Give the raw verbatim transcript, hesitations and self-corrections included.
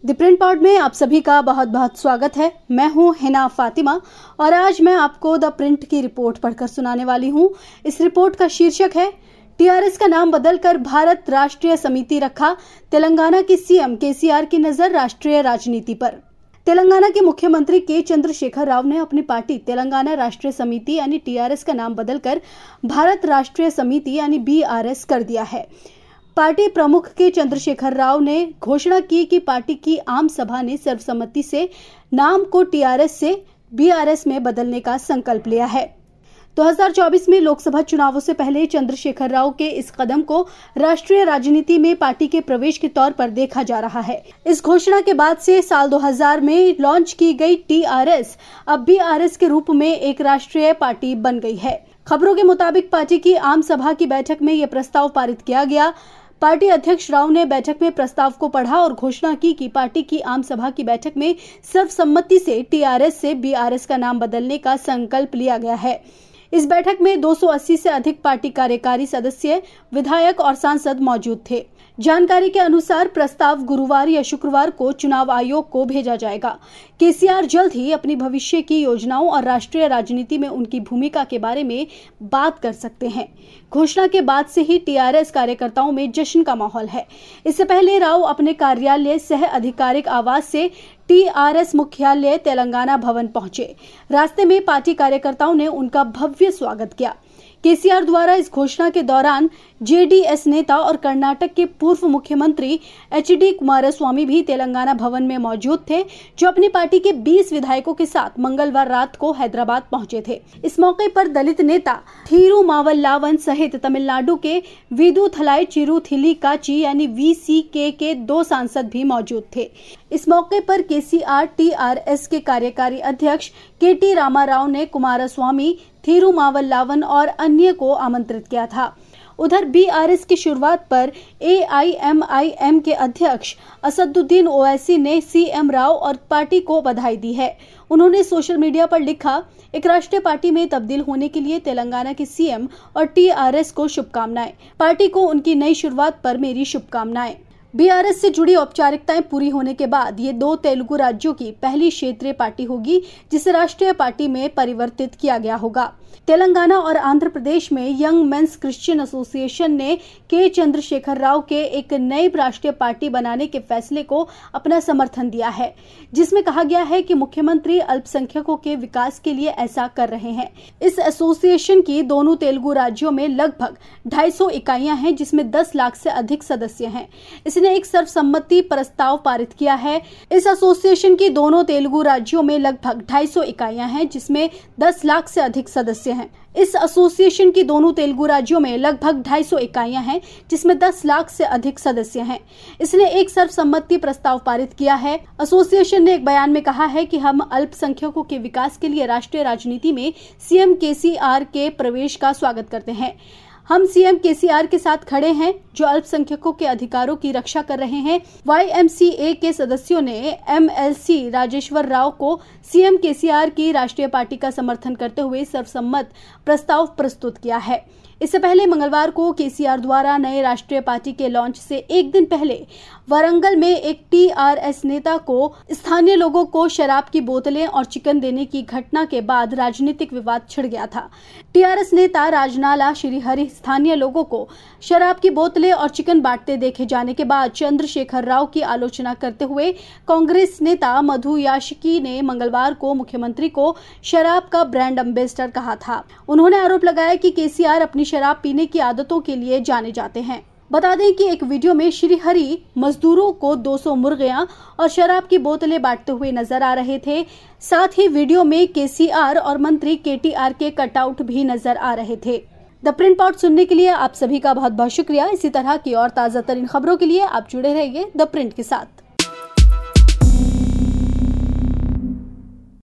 The print pod में आप सभी का बहुत बहुत स्वागत है। मैं हूं हिना फातिमा और आज मैं आपको द प्रिंट की रिपोर्ट पढ़कर सुनाने वाली हूं। इस रिपोर्ट का शीर्षक है टीआरएस का नाम बदलकर भारत राष्ट्रीय समिति रखा, तेलंगाना के सीएम केसीआर की नजर राष्ट्रीय राजनीति पर। तेलंगाना के मुख्यमंत्री के चंद्रशेखर राव ने अपनी पार्टी तेलंगाना राष्ट्रीय समिति यानी टीआरएस का नाम बदलकर भारत राष्ट्रीय समिति यानी बीआरएस कर दिया है। पार्टी प्रमुख के चंद्रशेखर राव ने घोषणा की कि पार्टी की आम सभा ने सर्वसम्मति से नाम को टीआरएस से बीआरएस में बदलने का संकल्प लिया है। दो हज़ार चौबीस में लोकसभा चुनावों से पहले चंद्रशेखर राव के इस कदम को राष्ट्रीय राजनीति में पार्टी के प्रवेश के तौर पर देखा जा रहा है। इस घोषणा के बाद से साल दो हज़ार में लॉन्च की गई टीआरएस अब बीआरएस के रूप में एक राष्ट्रीय पार्टी बन गई है। खबरों के मुताबिक पार्टी की आम सभा की बैठक में यह प्रस्ताव पारित किया गया। पार्टी अध्यक्ष राव ने बैठक में प्रस्ताव को पढ़ा और घोषणा की कि पार्टी की आम सभा की बैठक में सर्वसम्मति से टीआरएस से बीआरएस का नाम बदलने का संकल्प लिया गया है। इस बैठक में दो सौ अस्सी से अधिक पार्टी कार्यकारी सदस्य, विधायक और सांसद मौजूद थे। जानकारी के अनुसार प्रस्ताव गुरुवार या शुक्रवार को चुनाव आयोग को भेजा जाएगा। केसीआर जल्द ही अपनी भविष्य की योजनाओं और राष्ट्रीय राजनीति में उनकी भूमिका के बारे में बात कर सकते हैं। घोषणा के बाद से ही टीआरएस कार्यकर्ताओं में जश्न का माहौल है। इससे पहले राव अपने कार्यालय सह आधिकारिक आवास से टीआरएस मुख्यालय तेलंगाना भवन पहुंचे। रास्ते में पार्टी कार्यकर्ताओं ने उनका भव्य स्वागत किया। केसीआर द्वारा इस घोषणा के दौरान जेडीएस नेता और कर्नाटक के पूर्व मुख्यमंत्री एचडी कुमारस्वामी भी तेलंगाना भवन में मौजूद थे, जो अपनी पार्टी के बीस विधायकों के साथ मंगलवार रात को हैदराबाद पहुंचे थे। इस मौके पर दलित नेता थिरुमावल्लावन सहित तमिलनाडु के विदुथलाई चिरुथिलीकाची यानी वीसीके के दो सांसद भी मौजूद थे। इस मौके पर केसीआर टीआरएस के कार्यकारी अध्यक्ष केटी रामाराव ने कुमारस्वामी, थिरुमावल्लावन और अन्य को आमंत्रित किया था। उधर बीआरएस की शुरुआत पर एआईएमआईएम के अध्यक्ष असदुद्दीन ओवैसी ने सीएम राव और पार्टी को बधाई दी है। उन्होंने सोशल मीडिया पर लिखा, एक राष्ट्रीय पार्टी में तब्दील होने के लिए तेलंगाना के सीएम और टीआरएस को शुभकामनाएं। पार्टी को उनकी नई शुरुआत पर मेरी शुभकामनाएं। बीआरएस से जुड़ी औपचारिकताएं पूरी होने के बाद ये दो तेलुगु राज्यों की पहली क्षेत्रीय पार्टी होगी जिसे राष्ट्रीय पार्टी में परिवर्तित किया गया होगा। तेलंगाना और आंध्र प्रदेश में यंग मेंस क्रिश्चियन एसोसिएशन ने के चंद्रशेखर राव के एक नई राष्ट्रीय पार्टी बनाने के फैसले को अपना समर्थन दिया है, जिसमें कहा गया है कि मुख्यमंत्री अल्पसंख्यकों के विकास के लिए ऐसा कर रहे हैं। इस एसोसिएशन की दोनों तेलुगु राज्यों में लगभग ढाई सौ इकाइयां हैं, जिसमें दस लाख से अधिक सदस्य हैं। इसने एक सर्वसम्मति प्रस्ताव पारित किया है। इस एसोसिएशन की दोनों तेलुगु राज्यों में लगभग ढाई सौ इकाइयां हैं, जिसमें दस लाख से अधिक सदस्य हैं। इस एसोसिएशन की दोनों तेलुगु राज्यों में लगभग ढाई सौ इकाइयां हैं, जिसमें दस लाख से अधिक सदस्य हैं। इसने एक सर्वसम्मति प्रस्ताव पारित किया है। एसोसिएशन ने एक बयान में कहा है कि हम अल्पसंख्यकों के विकास के लिए राष्ट्रीय राजनीति में सीएम केसीआर के प्रवेश का स्वागत करते हैं। हम सीएम केसीआर के साथ खड़े हैं, जो अल्पसंख्यकों के अधिकारों की रक्षा कर रहे हैं। वाईएमसीए के सदस्यों ने एमएलसी राजेश्वर राव को सीएम केसीआर की राष्ट्रीय पार्टी का समर्थन करते हुए सर्वसम्मत प्रस्ताव प्रस्तुत किया है। इससे पहले मंगलवार को केसीआर द्वारा नए राष्ट्रीय पार्टी के लॉन्च से एक दिन पहले वारंगल में एक टीआरएस नेता को स्थानीय लोगों को शराब की बोतलें और चिकन देने की घटना के बाद राजनीतिक विवाद छिड़ गया था। टीआरएस नेता राजनाला श्रीहरि स्थानीय लोगों को शराब की बोतलें और चिकन बांटते देखे जाने के बाद चंद्रशेखर राव की आलोचना करते हुए कांग्रेस नेता मधु याशिकी ने मंगलवार को मुख्यमंत्री को शराब का ब्रांड एम्बेसडर कहा था। उन्होंने आरोप लगाया कि केसीआर अपनी शराब पीने की आदतों के लिए जाने जाते हैं। बता दें कि एक वीडियो में श्रीहरि मजदूरों को दो सौ मुर्गियां और शराब की बोतलें बांटते हुए नजर आ रहे थे। साथ ही वीडियो में केसीआर और मंत्री केटीआर के कटआउट भी नजर आ रहे थे। द प्रिंट पॉड सुनने के लिए आप सभी का बहुत बहुत शुक्रिया। इसी तरह की और ताजा तरीन खबरों के लिए आप जुड़े रहिए द प्रिंट के साथ।